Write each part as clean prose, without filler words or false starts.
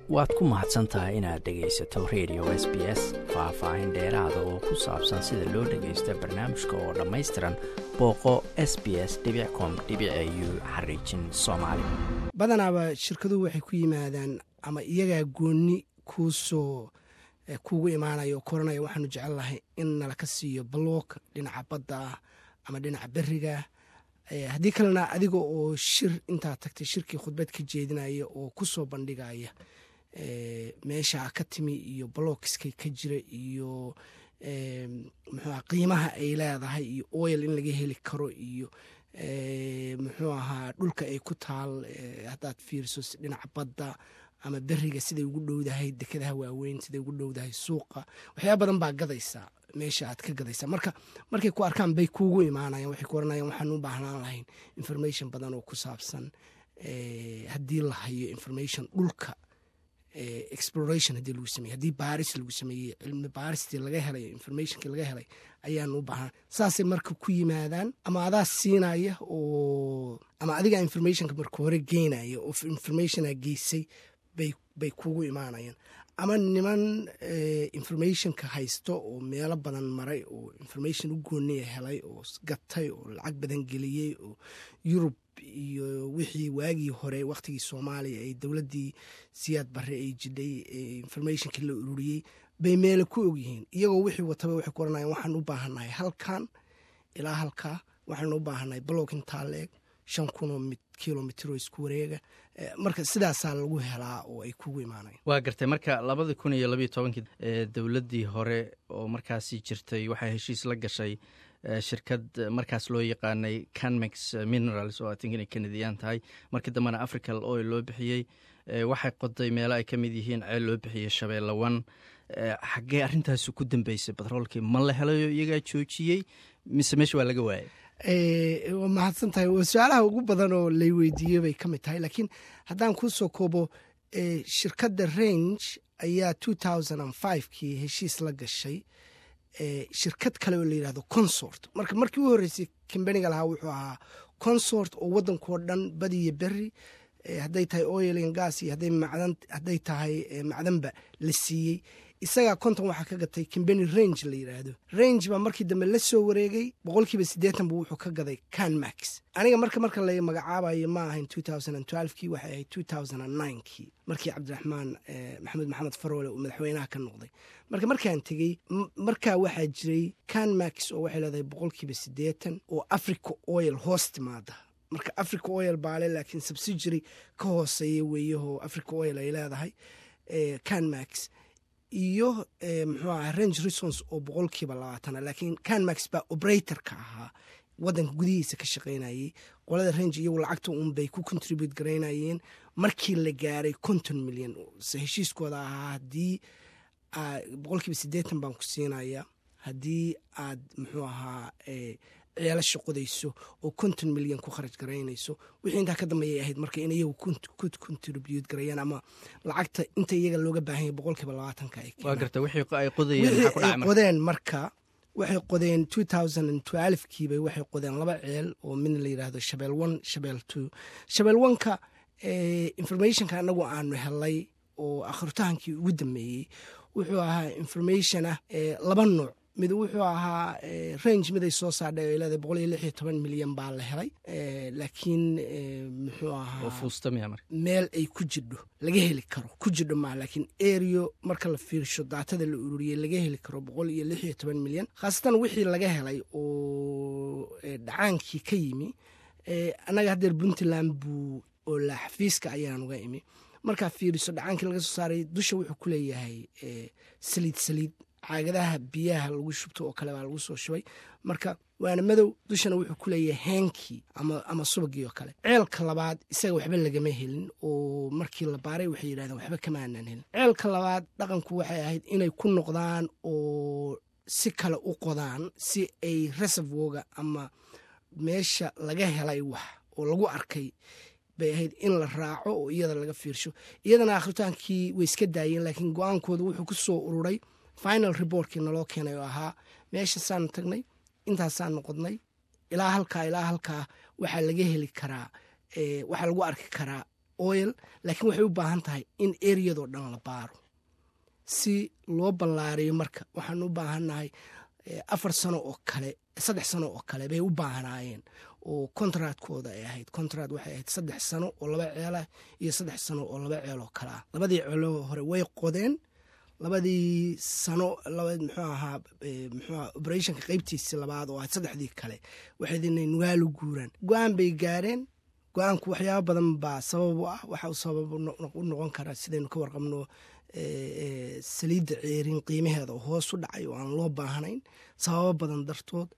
waad ku mahadsantahay inaad dhegaysato radio SBS faahfaahin dheeraada oo ku saabsan sida loo dhagaysto barnaamijka oo dhammaystiran booqo sbs.com.au/soomaali. badanaaba shirkaduhu waxay ku yimaadaan ama iyagaa goonni kuugu imaanaya oo koranaya waxaanu jecel lahay in nala ka siiyo baloog dhinaca badda ah ama dhinaca beriga haddii kalena adiga oo shir intaa tagtay shirkii khudbad ka jeedinaya oo ku soo bandhigaya meesha ka timi iyo balookiskay ka jira iyo muxuu qiimaha ay leedahay iyo oil in laga heli karo iyo muxuu ahaa dhulka ay ku taal haddaad fiiriso dhinaca badda ama beriga siday ugu dhowdahay dekedaha waaweyn siday ugu dhowdahay suuqa waxyaaba badan baa gadaysaa meesha aad ka gadaysaa markay ku arkaan bay kuugu imaanayaan waxay ku oranayaan waxaan u baahnaan lahayn information badan oo ku saabsan haddii la hayo information dhulka exploration haddii lagu sameeyey haddii baaris lagu sameeyey cilmi baaristii laga helay informationkii laga helay ayaan u baahnaan saasay marka ku yimaadaan ama adaa siinaya oo ama adiga informationka marka hore geynaya oo informationa geysay bay kugu imaanayaan ama niman informationka haysto oo meelo badan maray oo information u gooniya helay oo gatay oo lacag badan geliyey oo yurub iyo wixii waagii hore wakhtigii soomaaliya ay dowladdii siyaad barre ay jidhay informationkii la ururiyey bay meelo ku ogyihiin iyagoo wixii wataba waxay ku oranayaan waxaan u baahannahay halkan ilaa halkaa waxaan u baahannahay balog intaa leeg 5,000 kilomitr oo isku wareega marka sidaasaa lagu helaa oo ay kugu imaanayaan. waa gartay marka 2012 dowladdii hore oo markaasi jirtay waxay heshiis la gashay shirkad markaas loo yaqaanay Canmax Minerals oo inay Canadian tahay markii dambena African Oil loo bixiyey waxay qoday meelo ay ka mid yihiin ceel loo bixiyey Shabeelle 1 xaggee arrintaasi ku dambeysay batroolkii ma la helayo iyagaa joojiyey mise meesha waa laga waayay waa mahadsan tahay su-aalaha ugu badan oo lay weydiiyey bay ka mid tahay laakiin haddaan kuu soo koobo shirkadda Range ayaa 2005kii heshiis la gashay shirkad kale oo la yidhahdo Consort markii u horreysay kambaniga lahaa wuxuu ahaa Consort oo waddankoo dhan badi iyo berri hadday tahay oil and gas iyo hadday tahay macdanba la siiyey isagaa konton waxaa ka gatay kambani Range la yidhaahdo Range baa markii dambe la soo wareegay 80% buu wuxuu ka gaday Canmax aniga marka la magacaabayo ma ahayn 2012kii waxay ahayd 2009kii markii Cabdiraxmaan maxamed Faroole uu madaxweynaha ka noqday markaan tegey markaa waxaa jiray Canmax oo waxay leedahay 80% oo Africa Oil hoos timaada marka Africa Oil baale laakiin subsidiary ka hooseeya weeyaho Africa Oil ay leedahay Canmax iyo muxuu ahaa Range Resources oo 20% laakiin Canmax baa operatorka ahaa waddanka gudihiisa ka shaqaynayay qolada Range iyagu lacagta bay ku contribute garaynayeen markii la gaaray 50 milyan heshiiskooda ahaa haddii 80% baan ku siinaya haddii aad muxuu ahaa ceelasha qodayso oo 50 milyan ku kharash garaynayso wixii intaa ka dambeeyay ahayd marka in iyagu ku contribute garayaan ama lacagta inta iyaga looga baahan yahay 20% ay waa gartay wixii ay qodayeen waxa ku dhacay qodeen marka waxay qodeen 2012kii bay waxay qodeen laba ceel oo mid la yiraahdo Shabeelle 1 Shabeelle 2 Shabeelle 1ka informationka anagu aanu helay oo akhirtaankii ugu dambeeyay wuxuu ahaa information laba nooc mid wuxuu ahaa Range mid ay soo saadhay oo ilaa 116 milyan baa la helay laakiin muxuu ahaa meel ay ku jidho laga heli karo ku jidho ma laakiin area marka la fiirsho daatada la ururiyay laga heli karo 116 milyan khaasatan wixii laga helay oo dhacaankii ka yimi anaga hadda Puntland buu oo la xafiiska ayaan uga imi marka fiiriso dhacaankii laga soo saaray dusha wuxuu ku leeyahay saliid caagadaha biyaha lagu shubto oo kale baa lagu soo shubay marka waana madow dushana wuxuu ku leeyahay heenkii ama subagii oo kale ceelka labaad isaga waxba lagama helin oo markii la baaray waxay yidhahdeen waxba kama aanan helin ceelka labaad dhaqanku waxay ahayd inay ku noqdaan oo si kale u qodaan si ay reservoga ama meesha laga helay wax oo lagu arkay bay ahayd in la raaco oo iyada laga fiirsho iyadana akhritaankii way iska daayeen laakiin go-aankooda wuxuu ku soo ururay final reportkii naloo keenay oo ahaa meeshasaan tagnay intaasaan noqodnay ilaa halkaa waxaa laga heli karaa waxaa lagu arki karaa oil, laakiin waxay u baahan tahay in ereyadoo dhan la baaro si loo ballaariyo. marka waxaan u baahannahay 4 sano oo kale 3 sano oo kale bay u baahnaayeen oo kontraatkooda ay ahayd. kontraat waxay ahayd 3 sano oo 2 ceelah iyo 3 sano oo 2 ceel oo kale ah. labadii ceeloo hore way qodeen, labadii sano operationka qaybtiisii labaad oo ahayd 3dii kale waxay inay nugaalo guuraan. go-aan bay gaareen. go-aanku waxyaaba badan baa sabab u ah. waxa uu sabab u noqon karaa sidaynu ka warqabno saliidda ceerin qiimaheeda oo hoos u dhacay oo aan loo baahnayn sababo badan dartood.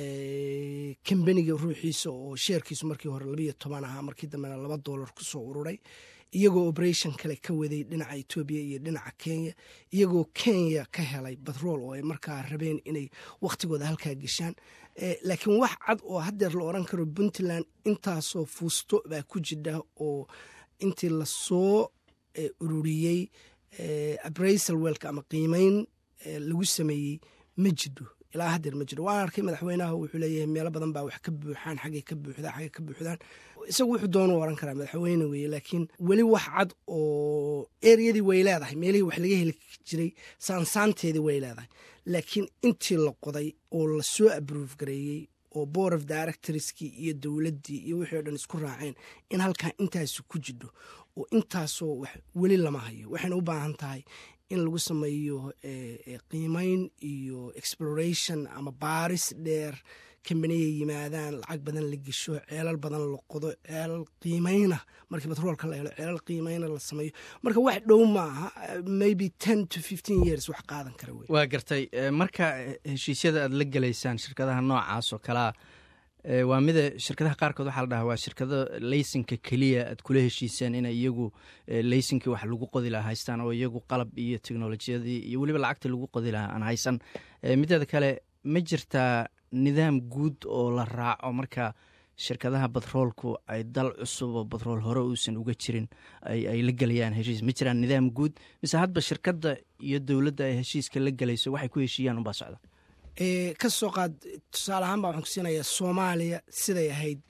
kambaniga ruuxiisa oo sheerkiisu markii hore 12 ahaa, markii dambena $2 ku soo ururay, iyagoo operation kale ka waday dhinaca Ethiopia iyo dhinaca Kenya, iyagoo Kenya ka helay batrool oo ay markaa rabeen inay waqtigooda halkaa geshaan. laakiin wax cad oo haddeer la oran karo Puntland intaasoo fuusto baa ku jidha oo intii lasoo ururiyey appraisal welka ama qiimayn lagu sameeyey ma jidho. ilaa haddeer ma jiro. waan arkay madaxweynaha wuxuu leeyahay meelo badan baa wax ka buuxaan, xaggay ka buuxdaan. isagu wuxuu doonu oran karaa madaxweyne weeye, laakiin weli wax cad oo ereyadii way leedahay, meelihii wax laga heli jiray saansaanteedii way leedahay, laakiin intii la qoday oo la soo approve gareeyey oo board of directorskii iyo dowladdii iyo wixii o dhan isku raaceen in halkaa intaasu ku jidho oo intaasoo weli lama hayo. waxayna u baahan tahay in lagu sameeyo qiimayn iyo exploration ama baaris dheer, kambaniya yimaadaan, lacag badan la gesho, ceelal badan la qodo, ceelal qiimayna markii batroolka la helo ceelal qiimayna la sameeyo. marka wax dhow maaha, maybe 10 to 15 years wax qaadan kara wey. waa gartay. marka heshiisyada aad la gelaysaan shirkadaha noocaas oo kalea waa mida shirkadaha qaarkood waxaa la dhahaa waa shirkado laysinka keliya aad kula heshiiseen inay iyagu laysinkii wax lagu qodi lahaa haystaan oo iyagu qalab iyo teknolojiyadii iyo weliba lacagtii lagu qodi lahaa aan haysan. mideeda kale ma jirtaa nidaam guud oo la raaco marka shirkadaha batroolku ay dal cusub oo batrool hore uusan uga jirin ay la gelayaan heshiis? ma jiraan nidaam guud mise hadba shirkadda iyo dowladda ay heshiiska la gelayso waxay ku heshiiyaan unbaa socda? ka soo qaad tusaale ahaan baa waxaan ku siinayaa Soomaaliya siday ahayd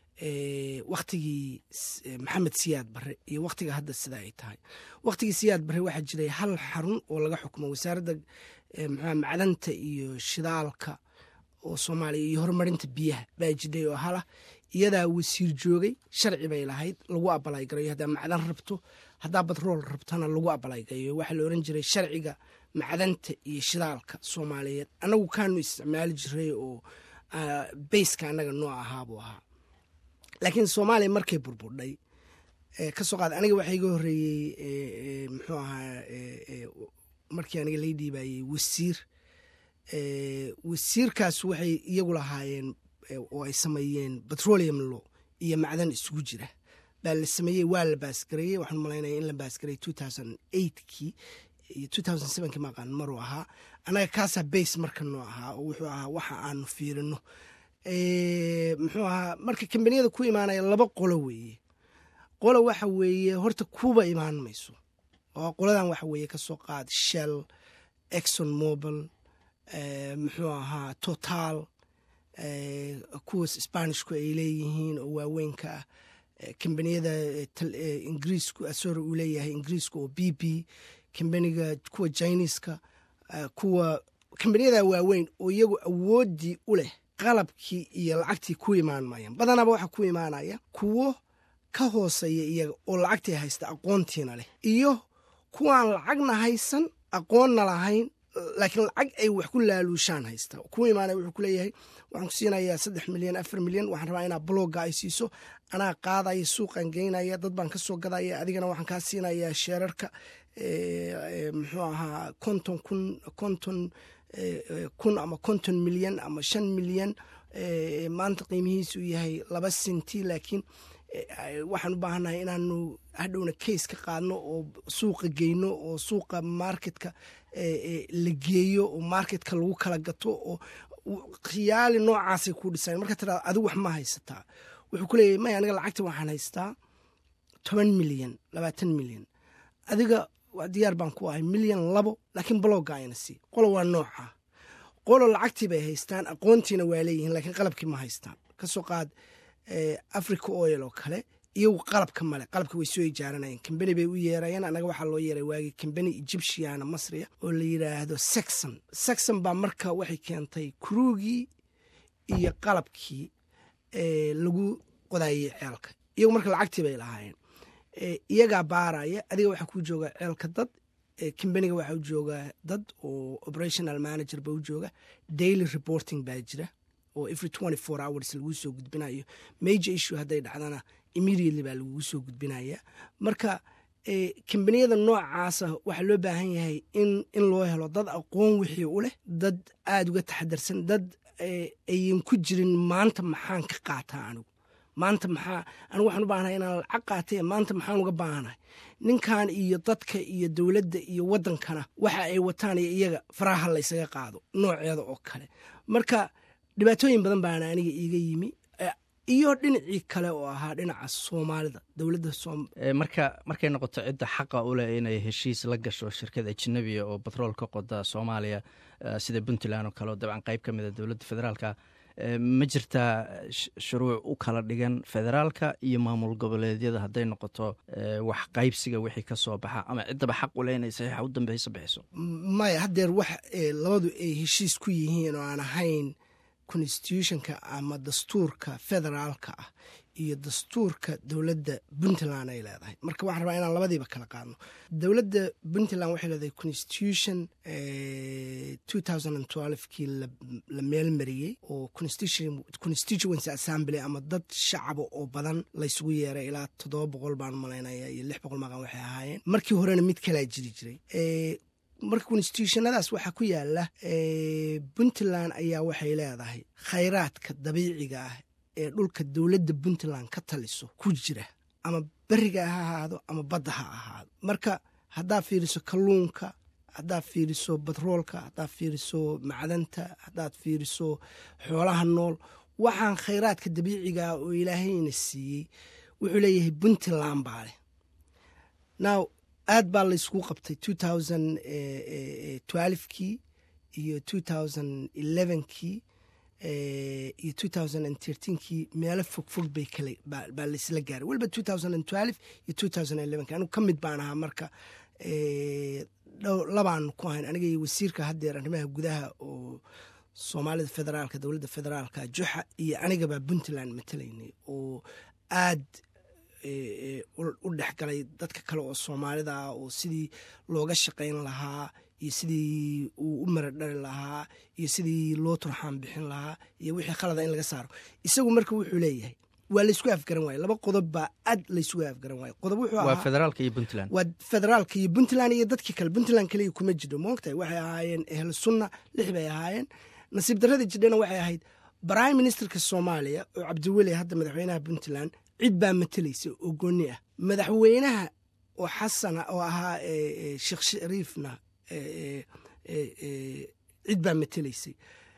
waktigii maxamed siyaad barre iyo waktiga hadda sida ay tahay. waktigii siyaad barre waxaa jiray hal xarun oo laga xukumo wasaaradda macdanta iyo shidaalka oo Soomaaliya iyo horumarinta biyaha baa jiray oo hala iyadaa wasiir joogay, sharci bay lahayd, lagu abalay gareeyo haddaa macdan rabto, haddaa batrool rabtana lagu abalay gareeyo. waxaa la oran jiray sharciga macdanta iyo shidaalka Soomaaliyeed. annagu kaanu isticmaali jiray oo bayska annaga noo ahaa buu ahaa. laakiin Soomaaliya markay burburdhay ka soo qaad aniga waxaa iga horreeyey muxuu ahaa markii aniga lay dhiibayey wasiirkaas waxay iyagu lahaayeen oo ay sameeyeen petroleum law iyo macdan isugu jira baa la sameeyey, waa la baasgareeyey. waxaan malaynaya in la baasgareeyey 2008kii iyo 2007kii maqaan maruu ahaa. annaga kaasaa base marka noo ahaa oo wuxuu ahaa waxa aanu fiirino. muxuu ahaa marka kambaniyada ku imaanaya 2 qolo weeye. qolo waxa weeye horta kuuba imaan mayso oo qoladan waxa weeye ka soo qaad Shell, Exxon Mobil, muxuu ahaa Total, kuwaas Spanishku ay leeyihiin oo waaweynka ah. kambaniyada Ingiriisku asoro uu leeyahay Ingiriisku oo BP, kambaniga kuwa Chineska, kuwa kambaniyada waaweyn oo iyagu awoodii u leh qalabkii iyo lacagtii ku imaan maayaan. badanaba waxa ku imaanaya kuwo ka hooseeya iyaga oo lacagtii haysta aqoontiina leh, iyo kuwaan lacagna haysan aqoonna lahayn laakiin lacag ay wax ku laaluushaan haysta. ku imaanaya wuxuu ku leeyahay waxaan ku siinayaa 3 milyan 4 milyan, waxaan rabaa inaa blogga ay siiso, anaa qaadaya suuqan geynaya, dad baan ka soo gadaya, adigana waxaan kaa siinayaa sheerarka muxuu ahaa 50 kun ama 50 milyan ama 5 milyan. maanta qiimihiisu yahay 2 senti, laakiin waxaan u baahannahay inaanu hadhowna case ka qaadno oo suuqa geyno oo suuqa marketka la geeyo oo marketka lagu kala gato oo khiyaali noocaasay ku dhisaan. marka tiraado adigu wax ma haysataa, wuxuu ku leeyahay maya aniga lacagta waxaan haystaa 10 milyan 20 milyan, adiga diyaar baan ku ahay milyan 2, laakiin blogga ayna sii. qolo waa nooca. qolo lacagtii bay haystaan, aqoontiina waa leeyihiin, laakiin qalabkii ma haystaan. ka soo qaad Africa Oil oo kale iyagu qalabka male, qalabka way soo ijaaranayeen, kambani bay u yeerayeen. anaga waxaa loo yeeray waagii kambani egyptiana masriya oo la yidhaahdo saxon baa marka waxay keentay kuruugii iyo qalabkii lagu qodayay ceelka. iyagu marka lacagtii bay lahaayeen, iyagaa baaraya, adiga waxaa kuu jooga ceelka dad, kambaniga waxaa u jooga dad oo operational manager ba u jooga, daily reporting baa jira oo every 24 hours lagu soo gudbinayo, major issue hadday dhacdana immediately baa lagugu soo gudbinaya. marka kambaniyada noocaasa waxaa loo baahan yahay in loo helo dad aqoon wixii u leh, dad aada uga taxadarsan, dad ayan ku jirin maanta maxaan ka qaataa anigu waxaan u baahanahay inaan lacag qaatay, maanta maxaan uga baahanahay. ninkan iyo dadka iyo dowladda iyo waddankana waxa ay wataan iyo iyaga faraha laysaga qaado nooceeda oo kale. marka dhibaatooyin badan baana aniga iiga yimi, iyo dhinacii kale oo ahaa dhinaca soomaalida, dowladda markay noqoto cidda xaqa u leh inay heshiis la gasho shirkad ajnabiya oo batrool ka qoda soomaaliya sida puntland oo kale oo dabcan qayb ka mida dowladda federaalka, ma jirtaa shuruuc u kala dhigan federaalka iyo maamul goboleedyada hadday noqoto wax qaybsiga wixii ka soo baxa, ama ciddaba xaq u leh inay saxiixa u dambeysa bixiso? maya, haddeer wax labadu ay heshiis ku yihiin oo aan ahayn constitutionka ama dastuurka federaalka ah iyo dastuurka dowladda puntland ay leedahay. marka waxaan rabaa inaan labadiiba kala qaadno. dowladda puntland waxay leedahay constitution 2012kii la meelmariyey oo constituency assembly ama dad shacaba oo badan laysugu yeeray, ilaa 700 baan malaynaya iyo 600 maqan waxay ahaayeen. markii horena mid kalaa jiri jiray. marka constitutionadaas waxaa ku yaala puntland ayaa waxay leedahay khayraadka dabiiciga ah ee dhulka dowladda puntland ka taliso ku jira, ama beriga ha ahaado ama badda ha ahaado. marka haddaad fiiriso kalluunka, haddaad fiiriso batroolka, haddaad fiiriso macdanta, haddaad fiiriso xoolaha nool, waxaan khayraadka dabiiciga oo ilaahayna siiyey wuxuu leeyahay puntland baa leh. now aad baa laysku qabtay 2012kii iyo 2011kii iyo 2013kii meelo fogfog baa laysla gaaray, weliba 2012 iyo 2011 anigu ka mid baan ahaa. marka labaan ku ahayn aniga iyo wasiirka haddeer arrimaha gudaha oo soomaalida federaalka, dowladda federaalka juxa, iyo anigabaa puntland matalaynay oo aad u dhexgalay dadka kale oo soomaalida ah oo sidii looga shaqayn lahaa iyo sidii uu u maradhali lahaa iyo sidii loo turxaan bixin lahaa iyo wixii khalada in laga saaro. isagu marka wuxuu leeyahay waa laysku afgaran waaye, laba qodob baa aad laysugu afgaran waaye. qodob wuxuu ahaa waa federaalka iyo puntland, waa federaalka iyo puntland iyo dadkii kale. puntland kaliya kuma jiro, moogtahay waxay ahaayeen ehlu sunna 6 bay ahaayeen. nasiib darradii jidhana waxay ahayd prime ministerka soomaaliya oo cabdiweli hadda madaxweynaha puntland cid baa matalaysa oo gooni ah. madaxweynaha oo xasana oo ahaa sheekh shariifna cid baa matalaysay.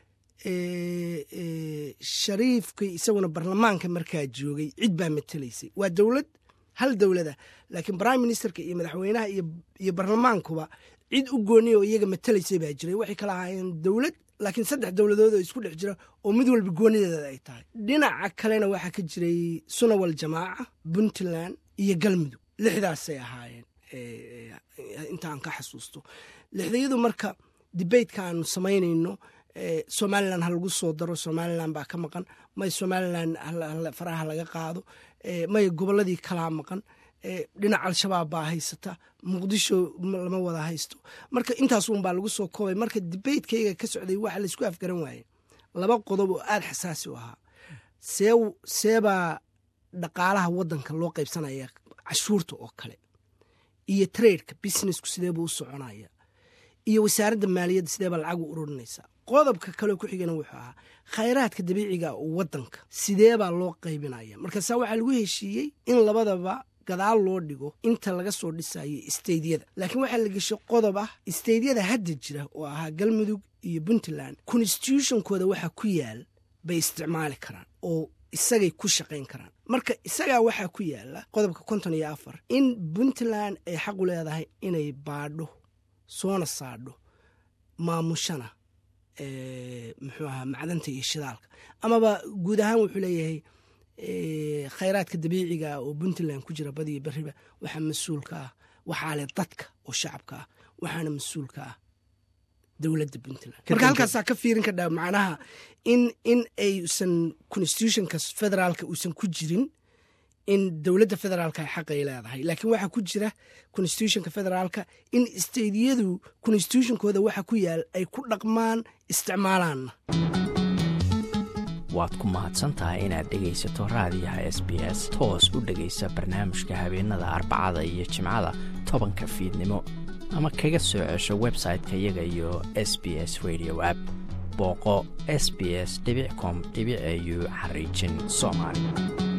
shariifkii isaguna barlamaanka markaa joogay cid baa matalaysay. waa dowlad, hal dowlada, laakiin prime ministerka iyo madaxweynaha iyo barlamaankuba cid u gooniya oo iyaga matalaysay baa jiray. waxay kala ahaayeen dowlad, laakiin 3 dowladood oo isku dhex jira oo mid walba goonideeda ay tahay. dhinaca kalena waxaa ka jiray sunna wal jamaaca, puntland iyo galmudug. 6daasay ahaayeen intaan ka xasuusto. 6dayadu marka debateka aanu samaynayno, somalilan ha lagu soo daro, somalilan baa ka maqan, may somalilan faraha laga qaado, may gobolladii kalaa maqan, dhinaca al-shabaab baa haysata, muqdisho lama wada haysto. marka intaas uun baa lagu soo koobay. marka debatekayga ka socday waxa laysku afgaran waaye 2 qodob oo aad xasaasi u ahaa. seebaa dhaqaalaha waddanka loo qaybsanaya, cashuurta oo kale, iyo tradeka businessku sideebuu u soconaya, iyo wasaaradda maaliyadda sideebaa lacag u ururinaysaa. qodobka kaleo ku xigana wuxuu ahaa khayraadka dabiiciga oo waddanka sideebaa loo qaybinaya. markaasaa waxaa lagu heshiiyey in labadaba gadaal loo dhigo inta laga soo dhisayo isteydyada. laakiin waxaa la geshay qodob ah isteydyada hadda jira oo ahaa galmudug iyo puntland, constitutionkooda waxaa ku yaal bay isticmaali karaan oo isagay ku shaqayn karaan. marka isagaa waxaa ku yaala qodobka 54 in puntland ay xaq u leedahay inay baadho, soona saadho, maamushana muxuu ahaa macdanta iyo shidaalka, amaba guud ahaan wuxuu leeyahay khayraadka dabiiciga ah oo puntland ku jira badiyo beriba waxaa mas-uulka ah waxaa leh dadka oo shacabka ah waxaana mas-uulka ah dowladda puntland marka halkaasaa ka fiirin kadhaa macnaha in aysan constitutionka federaalka uusan ku jirin in dowladda federaalka ay xaqay leedahay laakiin waxaa ku jira constitutionka federaalka in stadiyadu constitutionkooda waxa ku yaal ay ku dhaqmaan isticmaalaanna. waad ku mahadsantahay inaad dhegaysato raadiyaha SBS toos u dhegaysa barnaamijka habeenada Arbacada iyo Jimcada 10 fiidnimo ama kaga soo cesho website-ka iyaga iyo SBS Radio app booqo sbs.com.au/Somali